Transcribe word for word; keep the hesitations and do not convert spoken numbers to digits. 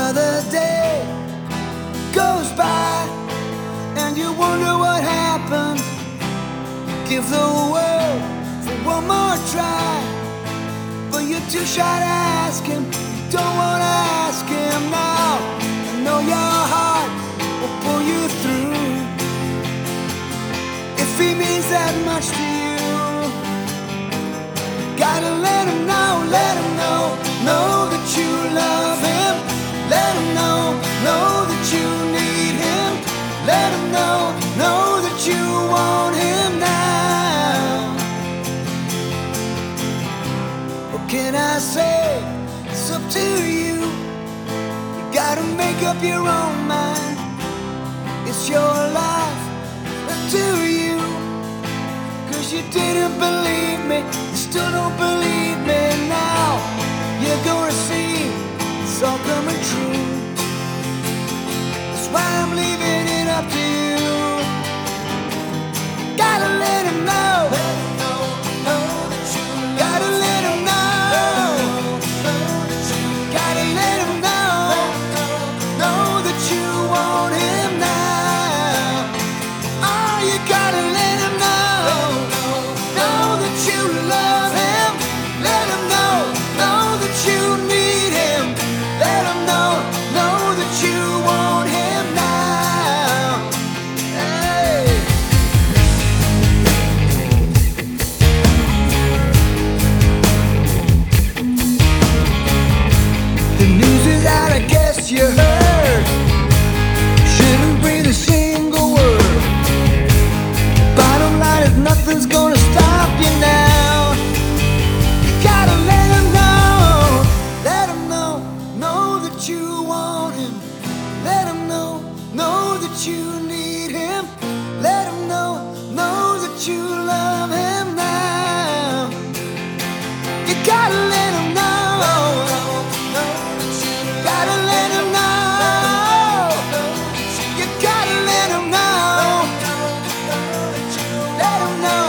Another day goes by and you wonder what happened. You give the world for one more try, but you're too shy to ask him. You don't wanna ask him now. I know your heart will pull you through. If he means that much to you, gotta let him know, let him know, know that you love him. Let him know, know that you need him. Let him know, know that you want him now. What can I say? It's up to you. You gotta make up your own mind. It's your life, up to you. Cause you didn't believe me, you still don't believe me now. You're gonna see it's all coming true. That's why I'm leaving it up to you. Gotta let him know, let him know, know that you love. Gotta let him know, know that you gotta let him know, know that you want him now. Oh, you gotta let him know, know that you love him. Let him know, know that you need him. Let him know, know that you want him now. Hey. The news is out, I guess you heard. Shouldn't breathe a single word. Bottom line is nothing's gonna stop you now. You gotta let him know, let him know, know that you want him. Let him know, know that you need him. Let him know, know that you love him now. You gotta let him know, gotta let him know. You gotta let him know, let him know.